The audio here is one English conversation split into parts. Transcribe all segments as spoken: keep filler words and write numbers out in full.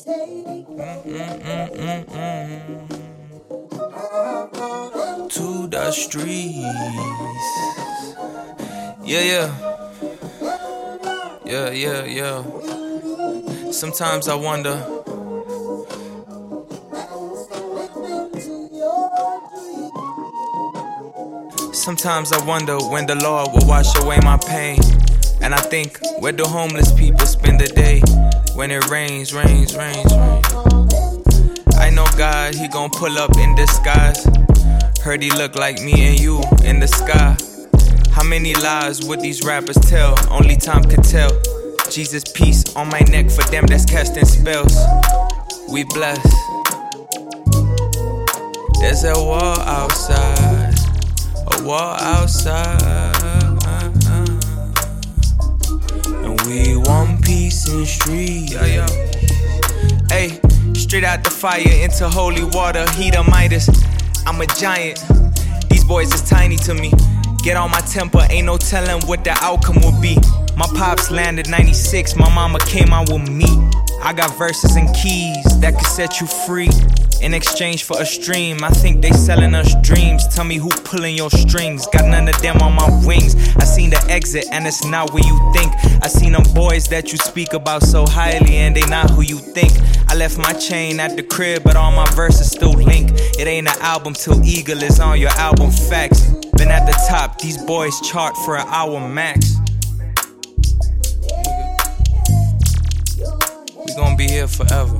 Mm-mm-mm-mm-mm. To the streets. Yeah, yeah. Yeah, yeah, yeah. Sometimes I wonder. Sometimes I wonder when the Lord will wash away my pain. And I think, where do homeless people spend the day? When it rains, rains, rains, rains. I know God, He gon' pull up in disguise. Heard He look like me and you in the sky. How many lies would these rappers tell? Only time could tell. Jesus, peace on my neck for them that's casting spells. We blessed. There's a wall outside, a wall outside, and we want peace in streets. Yo, yo. Hey, straight out the fire into holy water, Edomitis. I'm a giant. These boys is tiny to me. Get on my temper, ain't no telling what the outcome will be. My pops landed ninety-six, my mama came out with me. I got verses and keys that could set you free. In exchange for a stream, I think they selling us dreams. Tell me who pulling your strings, got none of them on my wings. I seen the exit and it's not where you think. I seen them boys that you speak about so highly and they not who you think. I left my chain at the crib but all my verses still link. It ain't an album till Eagle is on your album facts. Been at the top, these boys chart for an hour max. We gon' be here forever.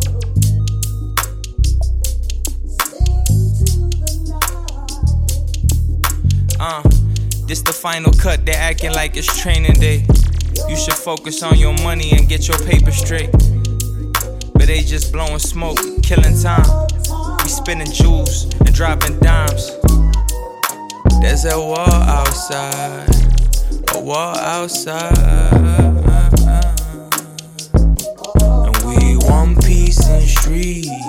Uh, this the final cut, they acting like it's training day. You should focus on your money and get your paper straight. But they just blowing smoke, killing time. We spinning jewels and dropping dimes. There's a wall outside, a wall outside, and we want peace in streets.